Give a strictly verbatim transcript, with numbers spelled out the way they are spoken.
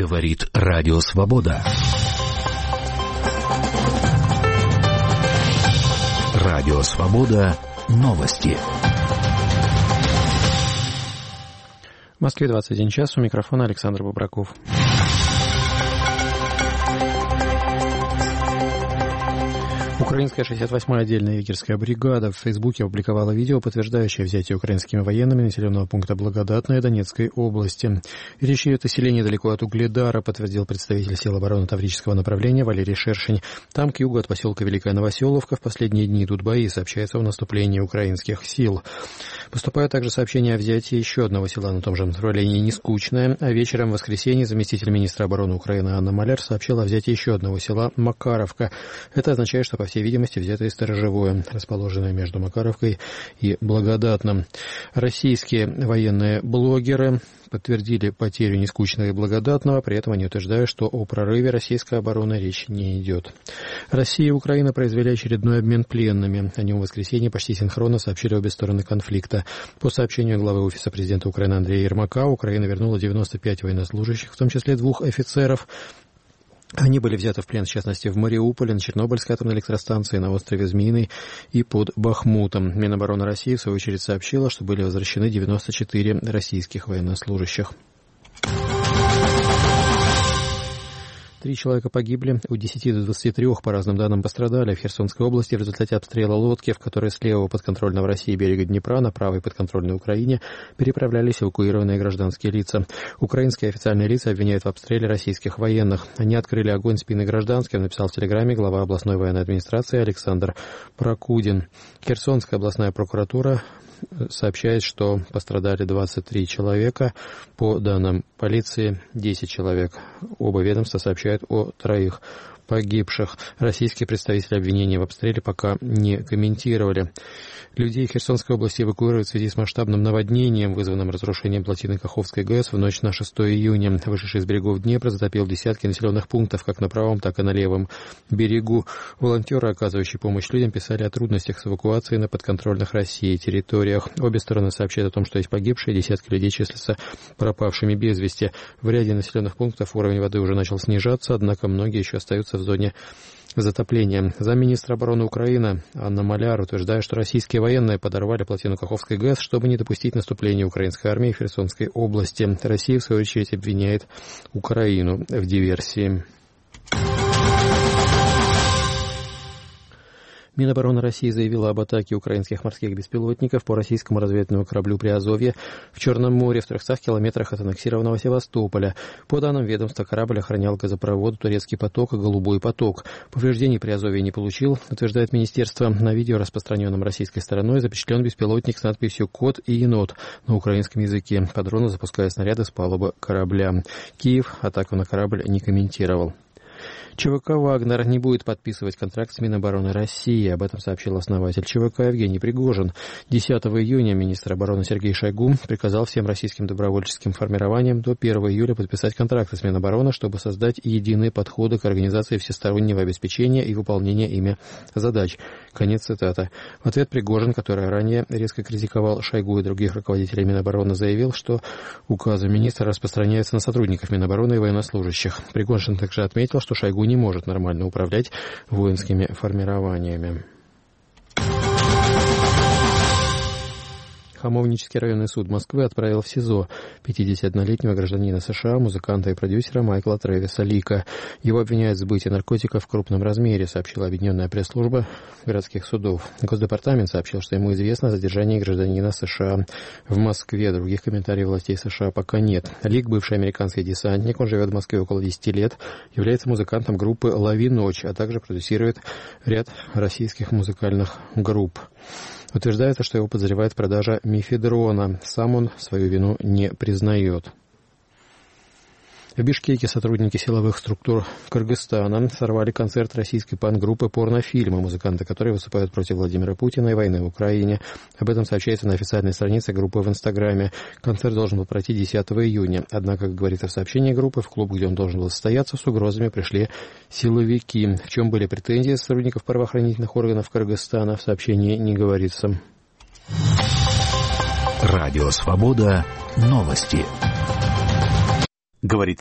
Говорит Радио Свобода. Радио Свобода. Новости. В Москве двадцать один час. У микрофона Александр Бобраков. Украинская шестьдесят восьмая отдельная егерская бригада в Фейсбуке опубликовала видео, подтверждающее взятие украинскими военными населенного пункта Благодатная Донецкой области. Речь идет о селении далеко от Угледара, подтвердил представитель сил обороны Таврического направления Валерий Шершень. Там, к югу от поселка Великая Новоселовка, в последние дни идут бои, сообщается о наступлении украинских сил. Поступают также сообщения о взятии еще одного села на том же направлении Нескучное, а вечером в воскресенье заместитель министра обороны Украины Анна Маляр сообщила о взятии еще одного села Макаровка. Это означает, что, по всей видимости, взято и Сторожевое, расположенное между Макаровкой и Благодатным. Российские военные блогеры подтвердили потерю Нескучного и Благодатного, при этом они утверждают, что о прорыве российской обороны речь не идет. Россия и Украина произвели очередной обмен пленными. О нем в воскресенье почти синхронно сообщили обе стороны конфликта. По сообщению главы Офиса президента Украины Андрея Ермака, Украина вернула девяносто пять военнослужащих, в том числе двух офицеров. Они были взяты в плен, в частности, в Мариуполе, на Чернобыльской атомной электростанции, на острове Змеиный и под Бахмутом. Минобороны России, в свою очередь, сообщила, что были возвращены девяносто четыре российских военнослужащих. Три человека погибли, у десяти до двадцати трёх, по разным данным, пострадали в Херсонской области в результате обстрела лодки, в которой с левого подконтрольного России берега Днепра на правой подконтрольной Украине переправлялись эвакуированные гражданские лица. Украинские официальные лица обвиняют в обстреле российских военных. Они открыли огонь в спины гражданским, написал в телеграмме глава областной военной администрации Александр Прокудин. Херсонская областная прокуратура сообщает, что пострадали двадцать три человека. По данным полиции, десять человек. Оба ведомства сообщают о троих погибших. Российские представители обвинения в обстреле пока не комментировали. Людей Херсонской области эвакуируют в связи с масштабным наводнением, вызванным разрушением плотины Каховской ГЭС в ночь на шестое июня. Вышедший из берегов Днепра затопил десятки населенных пунктов, как на правом, так и на левом берегу. Волонтеры, оказывающие помощь людям, писали о трудностях с эвакуацией на подконтрольных России территориях. Обе стороны сообщают о том, что есть погибшие, десятки людей числятся пропавшими без вести. В ряде населенных пунктов уровень воды уже начал снижаться, однако многие еще остаются в зоне затопления. Замминистра обороны Украины Анна Маляр утверждает, что российские военные подорвали плотину Каховской ГЭС, чтобы не допустить наступления украинской армии в Херсонской области. Россия, в свою очередь, обвиняет Украину в диверсии. Минобороны России заявила об атаке украинских морских беспилотников по российскому разведывательному кораблю «Приазовье» в Черном море в трехстах километрах от аннексированного Севастополя. По данным ведомства, корабль охранял газопровод «Турецкий поток» и «Голубой поток». Повреждений «Приазовье» не получил, утверждает министерство. На видео, распространенном российской стороной, запечатлен беспилотник с надписью «Кот и енот» на украинском языке. По дрону запускают снаряды с палубы корабля. Киев атаку на корабль не комментировал. ЧВК «Вагнер» не будет подписывать контракт с Минобороны России. Об этом сообщил основатель ЧВК Евгений Пригожин. десятого июня министр обороны Сергей Шойгу приказал всем российским добровольческим формированиям до первого июля подписать контракты с Минобороны, чтобы создать единые подходы к организации всестороннего обеспечения и выполнения ими задач. Конец цитаты. В ответ Пригожин, который ранее резко критиковал Шойгу и других руководителей Минобороны, заявил, что указы министра распространяются на сотрудников Минобороны и военнослужащих. Пригожин также отметил, что Шойгу не может нормально управлять воинскими формированиями. Хамовнический районный суд Москвы отправил в СИЗО пятидесятиоднолетнего гражданина США, музыканта и продюсера Майкла Трэвиса Лика. Его обвиняют в сбытии наркотиков в крупном размере, сообщила объединенная пресс-служба городских судов. Госдепартамент сообщил, что ему известно о задержании гражданина США в Москве. Других комментариев властей США пока нет. Лик, бывший американский десантник, он живет в Москве около десяти лет, является музыкантом группы «Лови ночь», а также продюсирует ряд российских музыкальных групп. Утверждается, что его подозревают в продаже мефедрона. Сам он свою вину не признает. В Бишкеке сотрудники силовых структур Кыргызстана сорвали концерт российской панк-группы «Порнофильмы», музыканты которой выступают против Владимира Путина и войны в Украине. Об этом сообщается на официальной странице группы в Инстаграме. Концерт должен был пройти десятого июня. Однако, как говорится в сообщении группы, в клуб, где он должен был состояться, с угрозами пришли силовики. В чем были претензии сотрудников правоохранительных органов Кыргызстана, в сообщении не говорится. Радио Свобода. Новости. Говорит